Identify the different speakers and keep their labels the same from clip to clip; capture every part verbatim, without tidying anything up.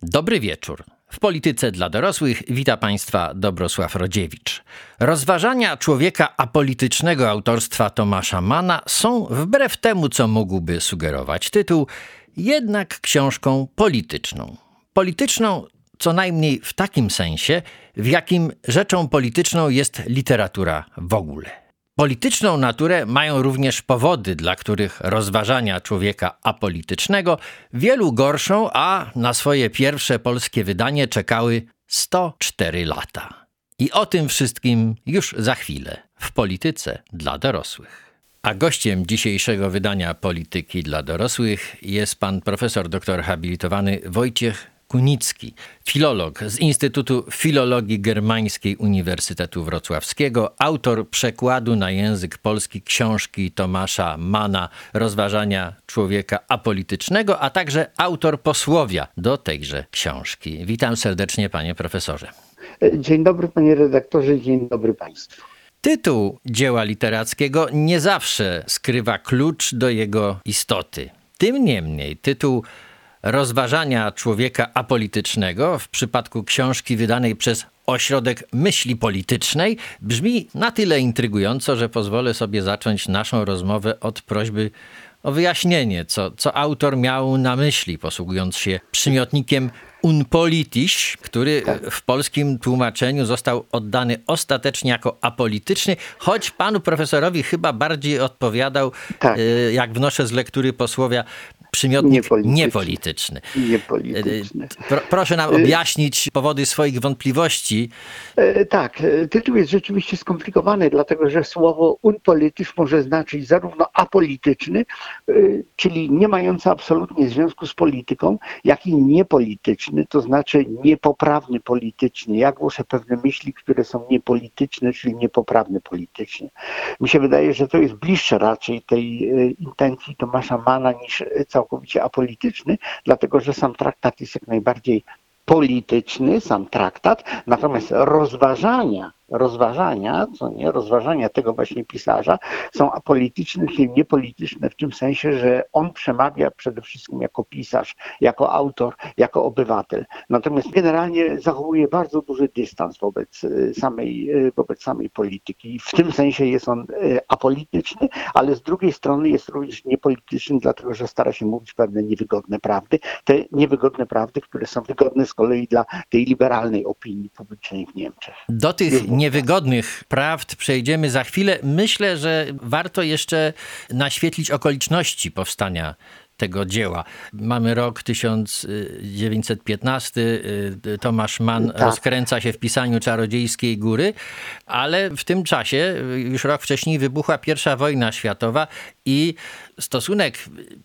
Speaker 1: Dobry wieczór. W Polityce dla dorosłych wita Państwa Dobrosław Rodziewicz. Rozważania człowieka apolitycznego autorstwa Tomasza Manna są, wbrew temu, co mógłby sugerować tytuł, jednak książką polityczną. Polityczną co najmniej w takim sensie, w jakim rzeczą polityczną jest literatura w ogóle. Polityczną naturę mają również powody, dla których rozważania człowieka apolitycznego wielu gorszą, a na swoje pierwsze polskie wydanie czekały sto cztery lata. I o tym wszystkim już za chwilę w Polityce dla dorosłych. A gościem dzisiejszego wydania Polityki dla dorosłych jest pan profesor doktor habilitowany Wojciech Kunicki, filolog z Instytutu Filologii Germańskiej Uniwersytetu Wrocławskiego, autor przekładu na język polski książki Tomasza Manna Rozważania człowieka apolitycznego, a także autor posłowia do tejże książki. Witam serdecznie, panie profesorze.
Speaker 2: Dzień dobry, panie redaktorze, dzień dobry państwu.
Speaker 1: Tytuł dzieła literackiego nie zawsze skrywa klucz do jego istoty. Tym niemniej tytuł Rozważania człowieka apolitycznego w przypadku książki wydanej przez Ośrodek Myśli Politycznej brzmi na tyle intrygująco, że pozwolę sobie zacząć naszą rozmowę od prośby o wyjaśnienie, co, co autor miał na myśli, posługując się przymiotnikiem unpolitisch, który w polskim tłumaczeniu został oddany ostatecznie jako apolityczny, choć panu profesorowi chyba bardziej odpowiadał, tak. jak wnoszę z lektury posłowia, przymiotnik niepolityczny. Niepolityczny.
Speaker 2: Niepolityczny.
Speaker 1: Pro, proszę nam objaśnić powody swoich wątpliwości.
Speaker 2: Tak, tytuł jest rzeczywiście skomplikowany, dlatego że słowo unpolitisch może znaczyć zarówno apolityczny, czyli nie mający absolutnie związku z polityką, jak i niepolityczny, to znaczy niepoprawny politycznie. Ja głoszę pewne myśli, które są niepolityczne, czyli niepoprawne politycznie. Mi się wydaje, że to jest bliższe raczej tej intencji Tomasza Manna niż całkowicie apolityczny, dlatego że sam traktat jest jak najbardziej polityczny, sam traktat, natomiast rozważania, rozważania, co nie, rozważania tego właśnie pisarza są apolityczne, czyli niepolityczne w tym sensie, że on przemawia przede wszystkim jako pisarz, jako autor, jako obywatel. Natomiast generalnie zachowuje bardzo duży dystans wobec samej, wobec samej polityki. W tym sensie jest on apolityczny, ale z drugiej strony jest również niepolityczny, dlatego że stara się mówić pewne niewygodne prawdy. Te niewygodne prawdy, które są wygodne z kolei dla tej liberalnej opinii publicznej w Niemczech.
Speaker 1: Do tych niewygodnych prawd przejdziemy za chwilę. Myślę, że warto jeszcze naświetlić okoliczności powstania tego dzieła. Mamy rok tysiąc dziewięćset piętnasty, Tomasz Mann tak. rozkręca się w pisaniu Czarodziejskiej Góry, ale w tym czasie, już rok wcześniej, wybuchła pierwsza wojna światowa i stosunek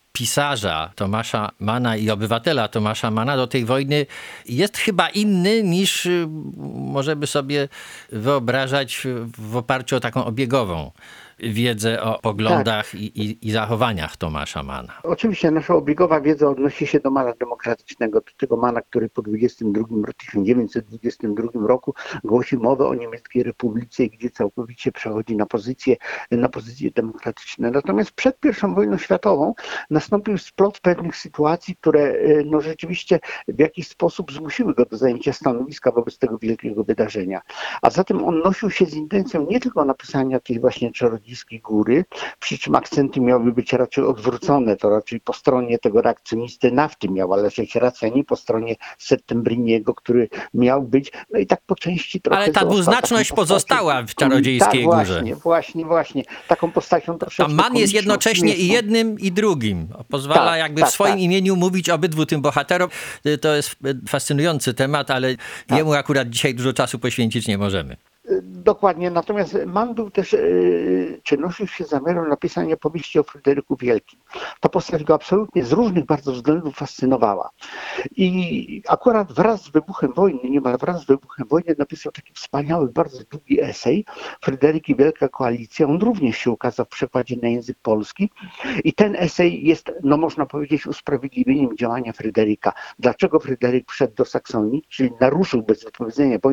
Speaker 1: pisarza Tomasza Manna i obywatela Tomasza Manna do tej wojny jest chyba inny niż możemy sobie wyobrażać w oparciu o taką obiegową wiedzę o poglądach tak. i, i, i zachowaniach Tomasza Manna.
Speaker 2: Oczywiście nasza obiegowa wiedza odnosi się do Manna demokratycznego, do tego Manna, który po tysiąc dziewięćset dwudziestym drugim roku głosi mowę o Niemieckiej Republice, gdzie całkowicie przechodzi na pozycje, na pozycje demokratyczne. Natomiast przed pierwszą wojną światową nastąpił splot pewnych sytuacji, które no, rzeczywiście w jakiś sposób zmusiły go do zajęcia stanowiska wobec tego wielkiego wydarzenia. A zatem on nosił się z intencją nie tylko napisania tej właśnie Czarodziejskiej Góry, przy czym akcenty miały być raczej odwrócone, to raczej po stronie tego reakcjonisty nafty miała leżeć racja, nie po stronie Settembriniego, który miał być, no i tak po części trochę...
Speaker 1: Ale ta dwuznaczność pozostała w Czarodziejskiej
Speaker 2: tak,
Speaker 1: Górze.
Speaker 2: Właśnie, właśnie, właśnie. Taką postacią troszeczkę...
Speaker 1: A Mann jest jednocześnie i jednym, i drugim. Pozwala tak, jakby tak, w swoim tak. imieniu mówić obydwu tym bohaterom. To jest fascynujący temat, ale tak. jemu akurat dzisiaj dużo czasu poświęcić nie możemy.
Speaker 2: Dokładnie, natomiast Mann był też, czy nosił się zamiarem napisania powieści o Fryderyku Wielkim. Ta postać go absolutnie z różnych bardzo względów fascynowała. I akurat wraz z wybuchem wojny, niemal wraz z wybuchem wojny napisał taki wspaniały, bardzo długi esej, Fryderyk i Wielka Koalicja. On również się ukazał w przekładzie na język polski. I ten esej jest, no można powiedzieć, usprawiedliwieniem działania Fryderyka. Dlaczego Fryderyk wszedł do Saksonii, czyli naruszył bez wypowiedzenia wojny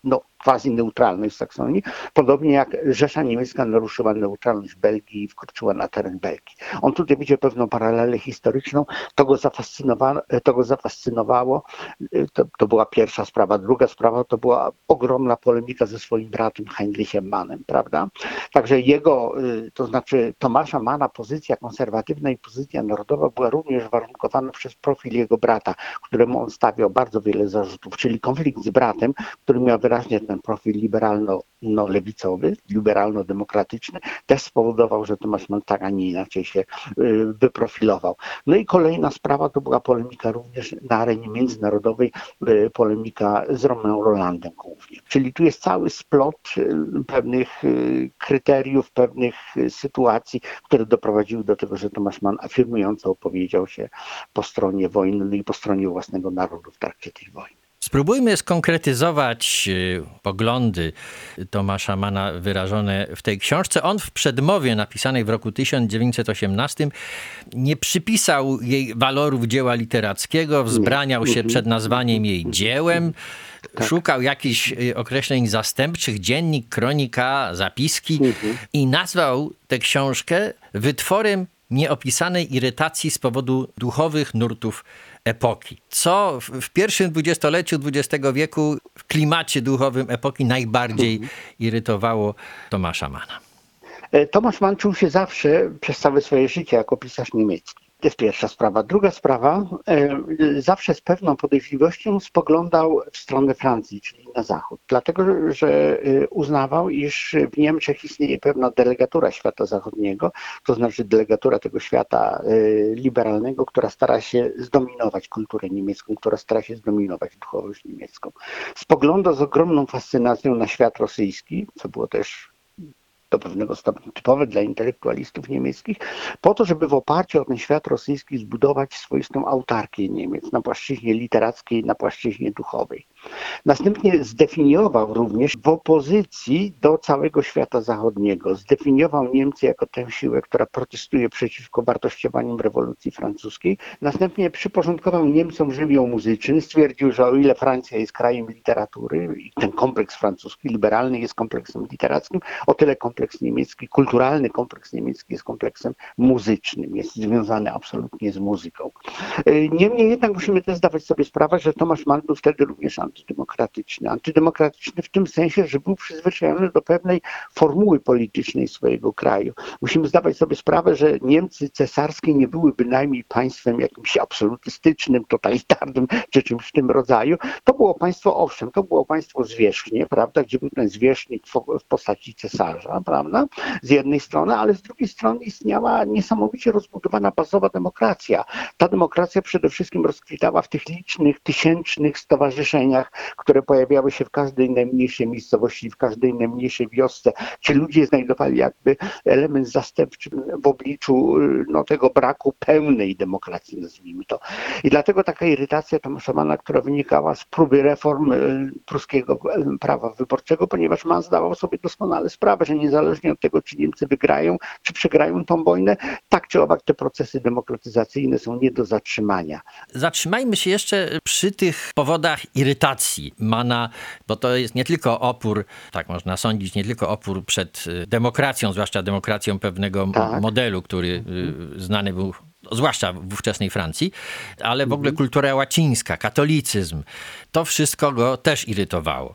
Speaker 2: no, quasi neutralność Saksonii, podobnie jak Rzesza Niemiecka naruszyła neutralność Belgii i wkroczyła na teren Belgii. On tutaj widzi pewną paralelę historyczną, to go zafascynowało, to, go zafascynowało. To, to była pierwsza sprawa. Druga sprawa to była ogromna polemika ze swoim bratem Heinrichem Mannem, prawda? Także jego, to znaczy Tomasza Manna pozycja konserwatywna i pozycja narodowa była również warunkowana przez profil jego brata, któremu on stawiał bardzo wiele zarzutów, czyli konflikt z bratem, który miał wyraźnie ten profil liberalno-lewicowy, liberalno-demokratyczny, też spowodował, że Tomasz Mann tak, a nie inaczej się wyprofilował. No i kolejna sprawa to była polemika również na arenie międzynarodowej, polemika z Romainem Rolandem głównie. Czyli tu jest cały splot pewnych kryteriów, pewnych sytuacji, które doprowadziły do tego, że Tomasz Mann afirmująco opowiedział się po stronie wojny, no i po stronie własnego narodu w trakcie tej wojny.
Speaker 1: Spróbujmy skonkretyzować poglądy Tomasza Manna wyrażone w tej książce. On w przedmowie napisanej w roku tysiąc dziewięćset osiemnastym nie przypisał jej walorów dzieła literackiego, wzbraniał się przed nazwaniem jej dziełem, szukał jakichś określeń zastępczych, dziennik, kronika, zapiski i nazwał tę książkę wytworem nieopisanej irytacji z powodu duchowych nurtów epoki. Co w pierwszym dwudziestoleciu dwudziestego wieku w klimacie duchowym epoki najbardziej irytowało Tomasza Manna?
Speaker 2: Tomasz Mann czuł się zawsze przez całe swoje życie jako pisarz niemiecki. To jest pierwsza sprawa. Druga sprawa, zawsze z pewną podejrzliwością spoglądał w stronę Francji, czyli na zachód. Dlatego, że uznawał, iż w Niemczech istnieje pewna delegatura świata zachodniego, to znaczy delegatura tego świata liberalnego, która stara się zdominować kulturę niemiecką, która stara się zdominować duchowość niemiecką. Spoglądał z ogromną fascynacją na świat rosyjski, co było też do pewnego stopnia typowe dla intelektualistów niemieckich, po to, żeby w oparciu o ten świat rosyjski zbudować swoistą autarkię Niemiec na płaszczyźnie literackiej, na płaszczyźnie duchowej. Następnie zdefiniował również w opozycji do całego świata zachodniego, zdefiniował Niemcy jako tę siłę, która protestuje przeciwko wartościowaniom rewolucji francuskiej. Następnie przyporządkował Niemcom żywioł muzyczny, stwierdził, że o ile Francja jest krajem literatury i ten kompleks francuski, liberalny jest kompleksem literackim, o tyle kompleks niemiecki, kulturalny kompleks niemiecki jest kompleksem muzycznym, jest związany absolutnie z muzyką. Niemniej jednak musimy też zdawać sobie sprawę, że Tomasz Mann był wtedy również antydemokratyczny. Antydemokratyczny w tym sensie, że był przyzwyczajony do pewnej formuły politycznej swojego kraju. Musimy zdawać sobie sprawę, że Niemcy cesarskie nie były bynajmniej państwem jakimś absolutystycznym, totalitarnym, czy czymś w tym rodzaju. To było państwo, owszem, to było państwo zwierzchnie, prawda, gdzie był ten zwierzchnik w postaci cesarza, prawda, z jednej strony, ale z drugiej strony istniała niesamowicie rozbudowana bazowa demokracja. Ta demokracja przede wszystkim rozkwitała w tych licznych, tysięcznych stowarzyszeniach, które pojawiały się w każdej najmniejszej miejscowości, w każdej najmniejszej wiosce. Ci ludzie znajdowali jakby element zastępczy w obliczu no, tego braku pełnej demokracji, nazwijmy to. I dlatego taka irytacja Tomasza Manna, która wynikała z próby reform pruskiego prawa wyborczego, ponieważ Mann zdawał sobie doskonale sprawę, że niezależnie od tego, czy Niemcy wygrają, czy przegrają tą wojnę, tak czy owak te procesy demokratyzacyjne są nie do zatrzymania.
Speaker 1: Zatrzymajmy się jeszcze przy tych powodach irytacji Manna, bo to jest nie tylko opór, tak można sądzić, nie tylko opór przed demokracją, zwłaszcza demokracją pewnego tak. modelu, który znany był zwłaszcza w ówczesnej Francji, ale w ogóle kultura łacińska, katolicyzm, to wszystko go też irytowało.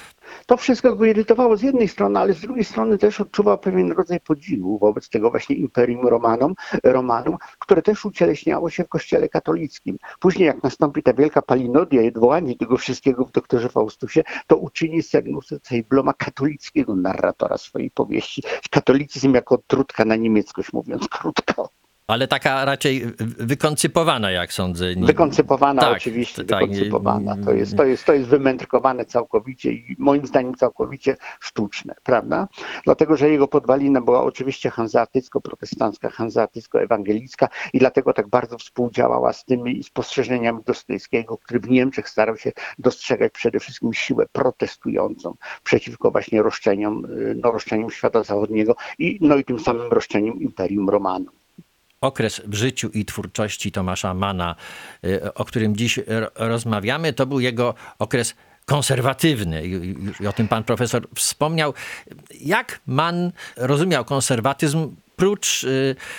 Speaker 2: To wszystko go irytowało z jednej strony, ale z drugiej strony też odczuwał pewien rodzaj podziwu wobec tego właśnie Imperium Romanum, Romanum, które też ucieleśniało się w kościele katolickim. Później jak nastąpi ta wielka palinodia i odwołanie tego wszystkiego w doktorze Faustusie, to uczyni z Cernusy Bloma katolickiego narratora swojej powieści. Katolicyzm jako trutka na niemieckość, mówiąc krótko.
Speaker 1: Ale taka raczej wykoncypowana, jak sądzę.
Speaker 2: Wykoncypowana, tak, oczywiście,
Speaker 1: tak,
Speaker 2: wykoncypowana. To jest, to, jest, to jest wymędrkowane całkowicie i moim zdaniem całkowicie sztuczne, prawda? Dlatego, że jego podwalina była oczywiście hanzeatycko-protestancka, hanzeatycko-ewangelicka i dlatego tak bardzo współdziałała z tymi spostrzeżeniami Dostojewskiego, który w Niemczech starał się dostrzegać przede wszystkim siłę protestującą przeciwko właśnie roszczeniom, no, roszczeniom świata zachodniego i, no i tym samym roszczeniom Imperium Romanum.
Speaker 1: Okres w życiu i twórczości Tomasza Manna, o którym dziś rozmawiamy, to był jego okres konserwatywny. I o tym pan profesor wspomniał. Jak Mann rozumiał konserwatyzm prócz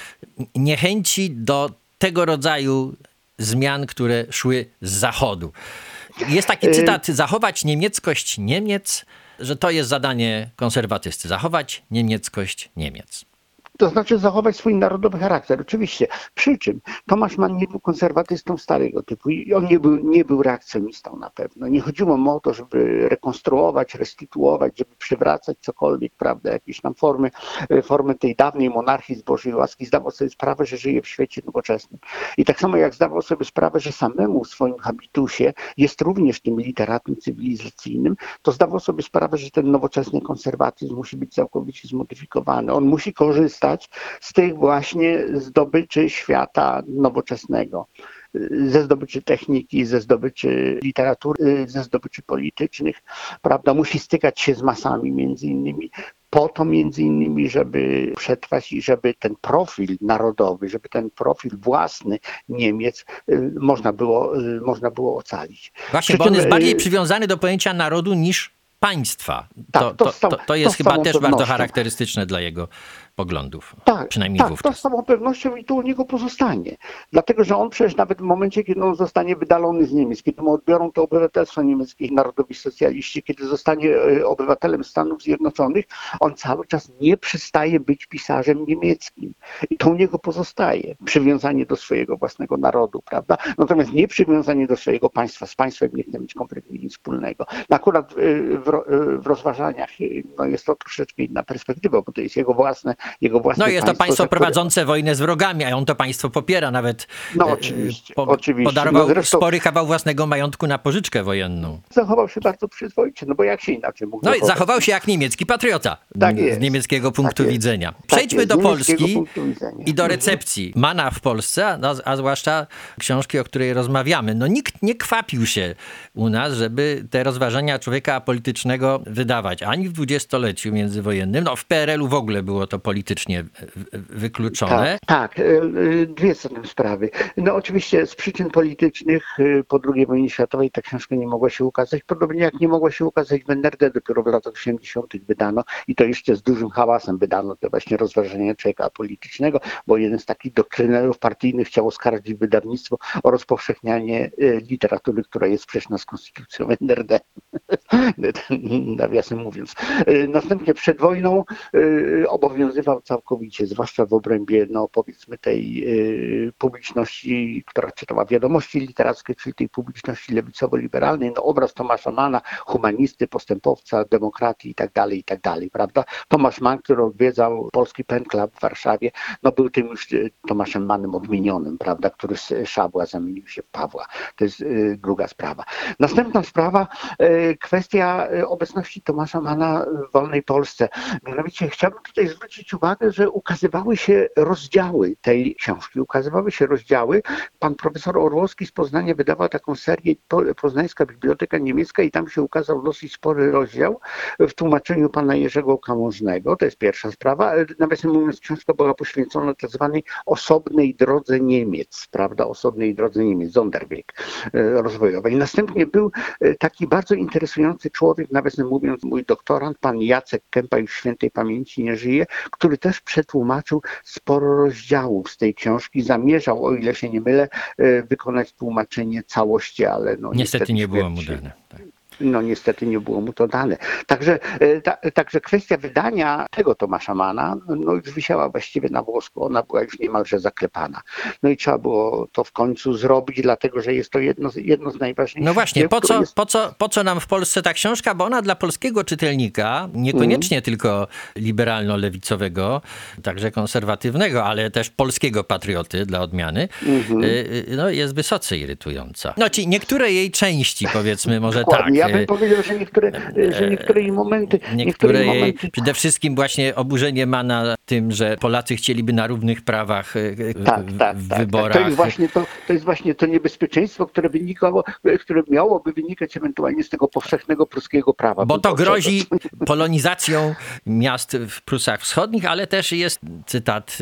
Speaker 1: niechęci do tego rodzaju zmian, które szły z Zachodu? Jest taki cytat: zachować niemieckość Niemiec, że to jest zadanie konserwatysty. Zachować niemieckość Niemiec.
Speaker 2: To znaczy zachować swój narodowy charakter, oczywiście. Przy czym Tomasz Mann nie był konserwatystą starego typu i on nie był, nie był reakcjonistą na pewno. Nie chodziło mu o to, żeby rekonstruować, restytuować, żeby przywracać cokolwiek, prawda, jakieś tam formy, formy tej dawnej monarchii z Bożej łaski. Zdawał sobie sprawę, że żyje w świecie nowoczesnym. I tak samo jak zdawał sobie sprawę, że samemu w swoim habitusie jest również tym literatem cywilizacyjnym, to zdawał sobie sprawę, że ten nowoczesny konserwatyzm musi być całkowicie zmodyfikowany. On musi korzystać z tych właśnie zdobyczy świata nowoczesnego, ze zdobyczy techniki, ze zdobyczy literatury, ze zdobyczy politycznych, prawda, musi stykać się z masami między innymi, po to między innymi, żeby przetrwać i żeby ten profil narodowy, żeby ten profil własny Niemiec można było, można było ocalić.
Speaker 1: Właśnie, Przy bo on jest bardziej przywiązany do pojęcia narodu niż państwa.
Speaker 2: Tak,
Speaker 1: to, to, to, to jest to chyba też pewnością. Bardzo charakterystyczne dla jego poglądów. Tak, przynajmniej
Speaker 2: tak,
Speaker 1: wówczas.
Speaker 2: To z całą pewnością i to u niego pozostanie. Dlatego, że on przecież nawet w momencie, kiedy on zostanie wydalony z Niemiec, kiedy mu odbiorą to obywatelstwo niemieckie narodowi socjaliści, kiedy zostanie obywatelem Stanów Zjednoczonych, on cały czas nie przestaje być pisarzem niemieckim. I to u niego pozostaje. Przywiązanie do swojego własnego narodu, prawda? Natomiast nie przywiązanie do swojego państwa. Z państwem nie chce mieć kompletnie nic wspólnego. No akurat w, w rozważaniach no jest to troszeczkę inna perspektywa, bo to jest jego własne Jego własne
Speaker 1: no jest
Speaker 2: państwo,
Speaker 1: to państwo
Speaker 2: które...
Speaker 1: prowadzące wojnę z wrogami, a on to państwo popiera. Nawet
Speaker 2: no, oczywiście,
Speaker 1: po,
Speaker 2: oczywiście.
Speaker 1: podarował
Speaker 2: no, zresztą...
Speaker 1: spory kawał własnego majątku na pożyczkę wojenną.
Speaker 2: Zachował się bardzo przyzwoicie, no bo jak się inaczej mógł
Speaker 1: No
Speaker 2: zachować?
Speaker 1: i zachował się jak niemiecki patriota
Speaker 2: tak jest,
Speaker 1: z niemieckiego punktu
Speaker 2: tak
Speaker 1: widzenia.
Speaker 2: Tak
Speaker 1: Przejdźmy
Speaker 2: jest,
Speaker 1: do Polski i do
Speaker 2: mhm.
Speaker 1: recepcji Manna w Polsce, no, a zwłaszcza książki, o której rozmawiamy. No nikt nie kwapił się u nas, żeby te rozważania człowieka apolitycznego wydawać. Ani w dwudziestoleciu międzywojennym, no w P R L-u w ogóle było to politycznie wykluczone.
Speaker 2: Tak, tak, dwie są tam sprawy. No oczywiście z przyczyn politycznych po drugiej wojnie światowej ta książka nie mogła się ukazać, podobnie jak nie mogła się ukazać w N R D, dopiero w latach osiemdziesiątych wydano i to jeszcze z dużym hałasem wydano te właśnie rozważania człowieka apolitycznego, bo jeden z takich doktrynerów partyjnych chciał oskarżyć wydawnictwo o rozpowszechnianie literatury, która jest sprzeczna z konstytucją N R D. Nawiasem mówiąc. Następnie przed wojną obowiązywał całkowicie, zwłaszcza w obrębie, no powiedzmy tej y, publiczności, która czytała wiadomości literackie, czyli tej publiczności lewicowo-liberalnej, no obraz Tomasza Manna, humanisty, postępowca, demokratii i tak dalej, i tak dalej, prawda? Tomasz Mann, który odwiedzał Polski Pen Club w Warszawie, no był tym już y, Tomaszem Mannem odmienionym, prawda, który z Szabła zamienił się w Pawła. To jest y, druga sprawa. Następna sprawa, y, kwestia y, obecności Tomasza Manna w wolnej Polsce. Mianowicie chciałbym tutaj zwrócić uwagę, że ukazywały się rozdziały tej książki. Ukazywały się rozdziały. Pan profesor Orłowski z Poznania wydawał taką serię Poznańska Biblioteka Niemiecka i tam się ukazał dosyć spory rozdział w tłumaczeniu pana Jerzego Kałużnego. To jest pierwsza sprawa. Nawiasem mówiąc, książka była poświęcona tak zwanej osobnej drodze Niemiec, prawda? Osobnej drodze Niemiec, Sonderweg rozwojowej. Następnie był taki bardzo interesujący człowiek, nawiasem mówiąc, mój doktorant, pan Jacek Kępa, już świętej pamięci nie żyje, który też przetłumaczył sporo rozdziałów z tej książki. Zamierzał, o ile się nie mylę, wykonać tłumaczenie całości, ale no
Speaker 1: niestety, niestety nie
Speaker 2: śmierci.
Speaker 1: było mu dane. Tak.
Speaker 2: No niestety nie było mu to dane. Także, ta, także kwestia wydania tego Tomasza Manna no już wisiała właściwie na włosku. Ona była już niemalże zaklepana. No i trzeba było to w końcu zrobić, dlatego że jest to jedno, jedno z najważniejszych.
Speaker 1: No właśnie, po co,
Speaker 2: jest...
Speaker 1: po, co, po co nam w Polsce ta książka? Bo ona dla polskiego czytelnika, niekoniecznie mm. tylko liberalno-lewicowego, także konserwatywnego, ale też polskiego patrioty dla odmiany, mm-hmm. no jest wysoce irytująca. No ci niektóre jej części, powiedzmy, może
Speaker 2: Dokładnie.
Speaker 1: tak.
Speaker 2: Ja bym powiedział, że niektóre, że niektóre jej momenty...
Speaker 1: Niektóre, niektóre jej, momenty... przede wszystkim właśnie oburzenie Manna tym, że Polacy chcieliby na równych prawach
Speaker 2: tak, tak, w wyborach. Tak. To, jest właśnie to, to jest właśnie to niebezpieczeństwo, które wynikało, które miałoby wynikać ewentualnie z tego powszechnego pruskiego prawa.
Speaker 1: Bo to grozi polonizacją miast w Prusach Wschodnich, ale też jest cytat,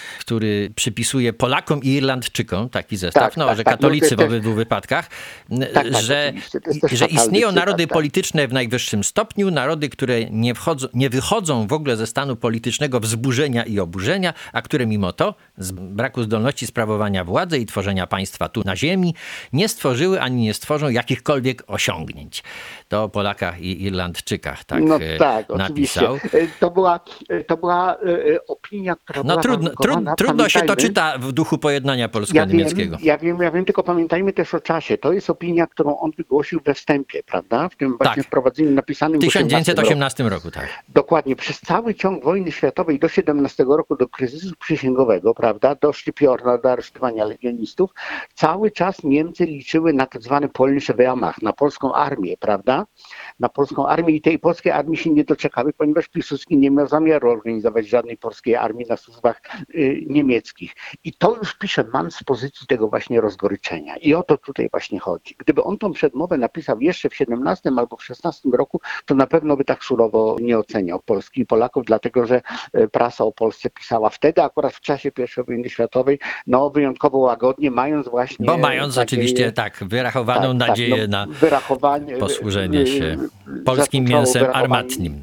Speaker 1: który przypisuje Polakom i Irlandczykom, taki zestaw, tak, no, tak, że katolicy tak, no, w obydwu wypadkach,
Speaker 2: tak,
Speaker 1: że,
Speaker 2: tak, że
Speaker 1: istnieją Istnieją
Speaker 2: cytat,
Speaker 1: narody
Speaker 2: tak.
Speaker 1: polityczne w najwyższym stopniu, narody, które nie, wchodzą, nie wychodzą w ogóle ze stanu politycznego wzburzenia i oburzenia, a które mimo to z braku zdolności sprawowania władzy i tworzenia państwa tu na ziemi nie stworzyły ani nie stworzą jakichkolwiek osiągnięć. To o Polakach i Irlandczykach tak
Speaker 2: no
Speaker 1: e,
Speaker 2: tak,
Speaker 1: napisał.
Speaker 2: oczywiście. To była, to była e, opinia, która
Speaker 1: No
Speaker 2: była
Speaker 1: trudno, trud, trudno się to czyta w duchu pojednania
Speaker 2: Ja wiem,
Speaker 1: polsko-niemieckiego.
Speaker 2: ja wiem, ja wiem, tylko pamiętajmy też o czasie. To jest opinia, którą on wygłosił we wstępie, prawda? W tym właśnie
Speaker 1: Tak.
Speaker 2: wprowadzeniu napisanym
Speaker 1: W tysiąc dziewięćset osiemnastym roku, tak.
Speaker 2: Dokładnie. Przez cały ciąg wojny światowej do siedemnastego roku, do kryzysu przysięgowego, prawda, do Szczypiorna, do aresztowania legionistów, cały czas Niemcy liczyły na tak zwany Polnische Wehrmacht, na polską armię, prawda? Na polską armię i tej polskiej armii się nie doczekały, ponieważ Piłsudski nie miał zamiaru organizować żadnej polskiej armii na służbach y, niemieckich. I to już pisze Mann z pozycji tego właśnie rozgoryczenia. I o to tutaj właśnie chodzi. Gdyby on tą przedmowę napisał jeszcze w siedemnastym albo w szesnastym roku, to na pewno by tak surowo nie oceniał Polski i Polaków, dlatego że prasa o Polsce pisała wtedy, akurat w czasie pierwszej wojny światowej, no wyjątkowo łagodnie, mając właśnie...
Speaker 1: Bo mając
Speaker 2: nadzieję,
Speaker 1: oczywiście tak wyrachowaną
Speaker 2: tak,
Speaker 1: nadzieję
Speaker 2: tak, no,
Speaker 1: na
Speaker 2: wyrachowanie,
Speaker 1: posłużenie się polskim mięsem armatnim.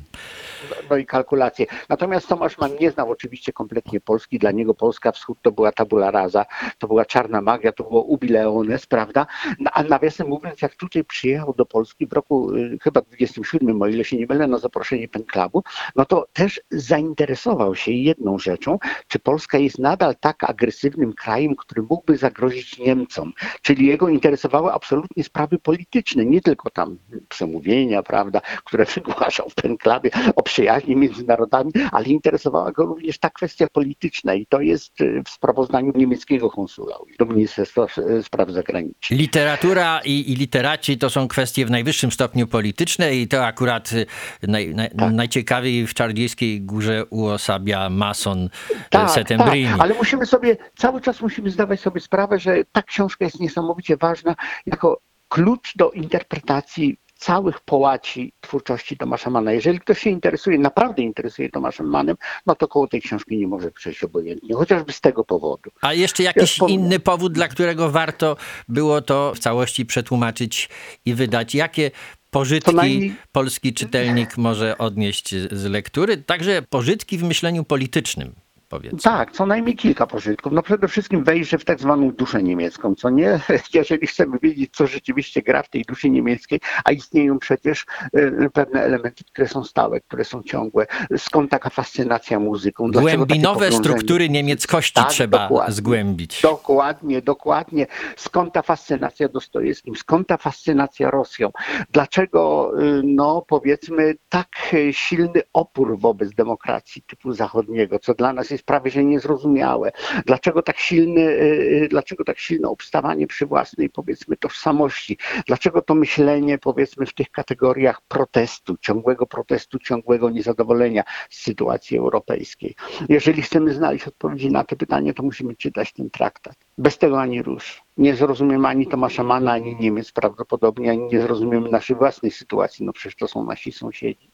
Speaker 2: No i kalkulacje. Natomiast Tomasz Mann nie znał oczywiście kompletnie Polski. Dla niego Polska Wschód to była tabula rasa, to była czarna magia, to było ubi leones, prawda? A nawiasem mówiąc, jak tutaj przyjechał do Polski w roku y, chyba dwudziestym siódmym, o ile się nie mylę, na zaproszenie Penklabu, no to też zainteresował się jedną rzeczą, czy Polska jest nadal tak agresywnym krajem, który mógłby zagrozić Niemcom. Czyli jego interesowały absolutnie sprawy polityczne, nie tylko tam przemówienia, prawda, które wygłaszał w Penklabie o przyjaźni między narodami, ale interesowała go również ta kwestia polityczna i to jest w sprawozdaniu niemieckiego konsula do Ministerstwa Spraw Zagranicznych.
Speaker 1: Literatura i, i literaci to są kwestie w najwyższym stopniu polityczne i to akurat naj, naj, tak. najciekawiej w Czardziejskiej Górze uosabia mason
Speaker 2: tak,
Speaker 1: Settembrini.
Speaker 2: Tak, ale musimy sobie, cały czas musimy zdawać sobie sprawę, że ta książka jest niesamowicie ważna jako klucz do interpretacji całych połaci twórczości Tomasza Manna. Jeżeli ktoś się interesuje, naprawdę interesuje Tomaszem Mannem, no to koło tej książki nie może przejść obojętnie, chociażby z tego powodu.
Speaker 1: A jeszcze jakiś
Speaker 2: ja
Speaker 1: inny powód, dla którego warto było to w całości przetłumaczyć i wydać? Jakie pożytki najmniej... polski czytelnik może odnieść z lektury? Także pożytki w myśleniu politycznym. Powiedzmy.
Speaker 2: Tak, co najmniej kilka pożytków. No przede wszystkim wejrzy w tak zwaną duszę niemiecką, co nie? Jeżeli chcemy wiedzieć, co rzeczywiście gra w tej duszy niemieckiej, a istnieją przecież y, pewne elementy, które są stałe, które są ciągłe. Skąd taka fascynacja muzyką?
Speaker 1: Głębinowe struktury niemieckości tak, trzeba
Speaker 2: dokładnie,
Speaker 1: zgłębić.
Speaker 2: Dokładnie, dokładnie. Skąd ta fascynacja Dostojewskim? Skąd ta fascynacja Rosją? Dlaczego, y, no powiedzmy, tak silny opór wobec demokracji typu zachodniego, co dla nas jest prawie że niezrozumiałe. Dlaczego tak silne, dlaczego tak silne obstawanie przy własnej, powiedzmy, tożsamości? Dlaczego to myślenie, powiedzmy, w tych kategoriach protestu, ciągłego protestu, ciągłego niezadowolenia z sytuacji europejskiej? Jeżeli chcemy znaleźć odpowiedzi na te pytania, to musimy czytać ten traktat. Bez tego ani rusz. Nie zrozumiemy ani Tomasza Manna, ani Niemiec prawdopodobnie, ani nie zrozumiemy naszej własnej sytuacji. No przecież to są nasi sąsiedzi,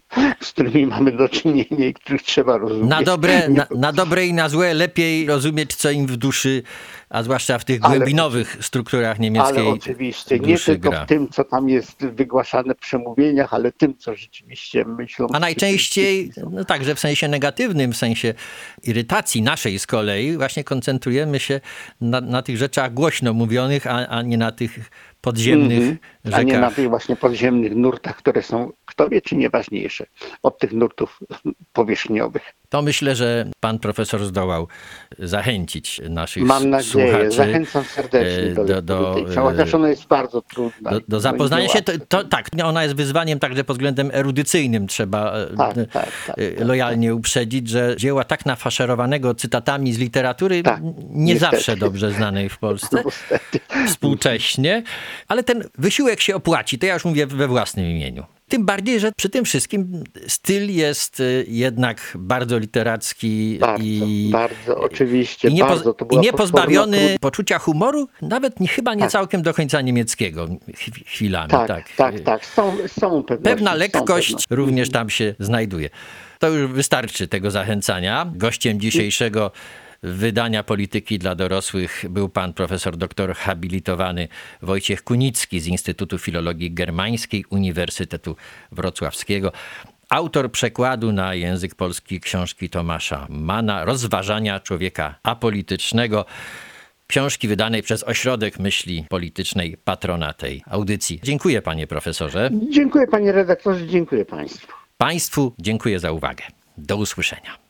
Speaker 2: z którymi mamy do czynienia i których trzeba rozumieć.
Speaker 1: Na dobre, na, na dobre i na złe lepiej rozumieć, co im w duszy, a zwłaszcza w tych ale, głębinowych strukturach niemieckiej
Speaker 2: Ale oczywiście, nie tylko
Speaker 1: gra.
Speaker 2: w tym, co tam jest wygłaszane w przemówieniach, ale tym, co rzeczywiście myślą.
Speaker 1: A najczęściej, no także w sensie negatywnym, w sensie irytacji naszej z kolei, właśnie koncentrujemy się na, na tych rzeczach głośno mówionych, a, a nie na tych podziemnych mm-hmm. rzekach.
Speaker 2: A nie na tych właśnie podziemnych nurtach, które są, kto wie, czy nieważniejsze od tych nurtów powierzchniowych.
Speaker 1: To myślę, że pan profesor zdołał zachęcić naszych
Speaker 2: Mam nadzieję,
Speaker 1: słuchaczy.
Speaker 2: Zachęcam serdecznie do, do, do tej książki, chociaż ona jest bardzo trudna.
Speaker 1: Do, do zapoznania się, to, to tak, ona jest wyzwaniem także pod względem erudycyjnym. Trzeba tak, tak, tak, tak, lojalnie tak. uprzedzić, że dzieła tak nafaszerowanego cytatami z literatury, tak, nie niestety. zawsze dobrze znanej w Polsce, współcześnie, ale ten wysiłek się opłaci, to ja już mówię we własnym imieniu. Tym bardziej, że przy tym wszystkim styl jest jednak bardzo literacki
Speaker 2: bardzo,
Speaker 1: i
Speaker 2: bardzo, oczywiście,
Speaker 1: i nie,
Speaker 2: bardzo. To była
Speaker 1: i nie pozbawiony
Speaker 2: trud...
Speaker 1: poczucia humoru, nawet nie, chyba nie tak. całkiem do końca niemieckiego chwilami.
Speaker 2: Tak,
Speaker 1: tak,
Speaker 2: tak, tak. Są, są
Speaker 1: Pewna lekkość również tam się znajduje. To już wystarczy tego zachęcania. Gościem dzisiejszego wydania Polityki dla dorosłych był pan profesor doktor habilitowany Wojciech Kunicki z Instytutu Filologii Germańskiej Uniwersytetu Wrocławskiego. Autor przekładu na język polski książki Tomasza Manna Rozważania człowieka apolitycznego. Książki wydanej przez Ośrodek Myśli Politycznej, patrona tej audycji. Dziękuję panie profesorze.
Speaker 2: Dziękuję panie redaktorze, dziękuję państwu.
Speaker 1: Państwu dziękuję za uwagę. Do usłyszenia.